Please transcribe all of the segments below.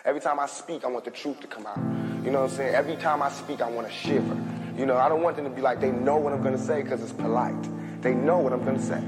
Every time I speak, I want the truth to come out. You know what I'm saying? Every time I speak, I want to shiver. You know, I don't want them to be like, they know what I'm going to say because it's polite. They know what I'm going to say.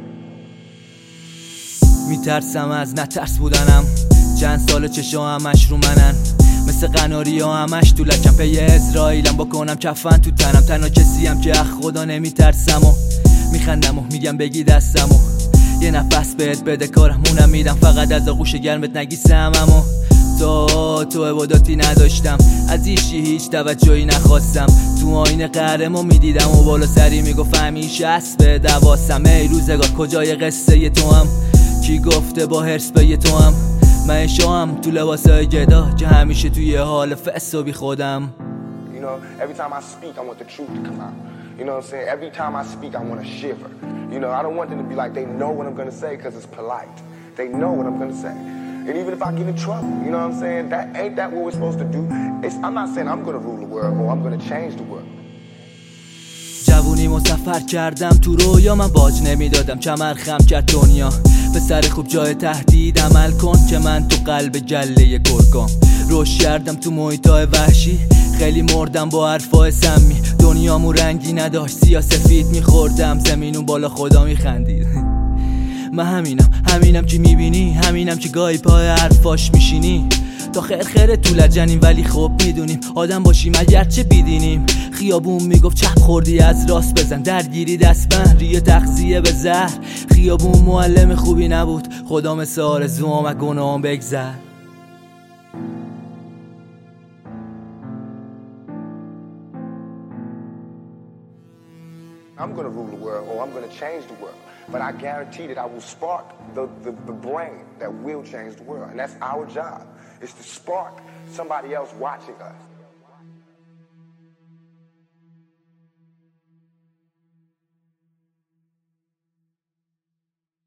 میترسم از نترس بودنم، چند سال چشا همش رو منن، مثل قناری ها همش تو لکم، پی اسرائیلم بکنم کفن تو تنم، تنها کسیم که اخ خدا نمیترسم و میخندم و میگم بگی دستم و یه نفس بهت بده کارمونم میدم، فقط از آغوش گرمت نگیسم و تو عباداتی نداشتم، از ایشی هیچ توجهی نخواستم، تو آینه قهرمو میدیدم و بالا سری میگفت همیشه اسب دواسم. ای روزگار کجای قصه تو هم، کی گفته با هرس به تو هم، من شاهم تو لباسای گدا که همیشه توی حال فس و بی خودم. You know, every time I speak, I want the truth to come out. You know what I'm saying? Every time I speak, I want to shiver. You know, I don't want them to be like, they know what I'm going to say because it's polite. They know what I'm going to say. And even if I get in trouble, you know what I'm saying? Ain't that what we're supposed to do? I'm not saying I'm going to rule the world or I'm going to change the world. جوونیمو سفر کردم تو رویا، من باج نمیدادم کمر خم کرد دنیا، پسر خوب جای تهدید عمل کن که من تو قلب گله گرگام، روش کردم تو محیطای وحشی، خیلی مردم با حرفای سمی، دنیامو رنگی نداشت سیاه سفید میخوردم، زمینون بالا خدا میخندید. من همینم که میبینی، همینم که گاهی پای حرفاش میشینی، تا خیر تو لجنیم ولی خب میدونیم آدم باشیم اگرچه بیدینیم، خیابون میگفت چپ خوردی از راست بزن، درگیری دستبند ریه تغذیه به زهر، خیابون معلم خوبی نبود، خدا مثل آرزوام و گناهام بگذر. I'm going to rule the world or I'm going to change the world. But I guarantee that I will spark the brain that will change the world. And that's our job, is to spark somebody else watching us.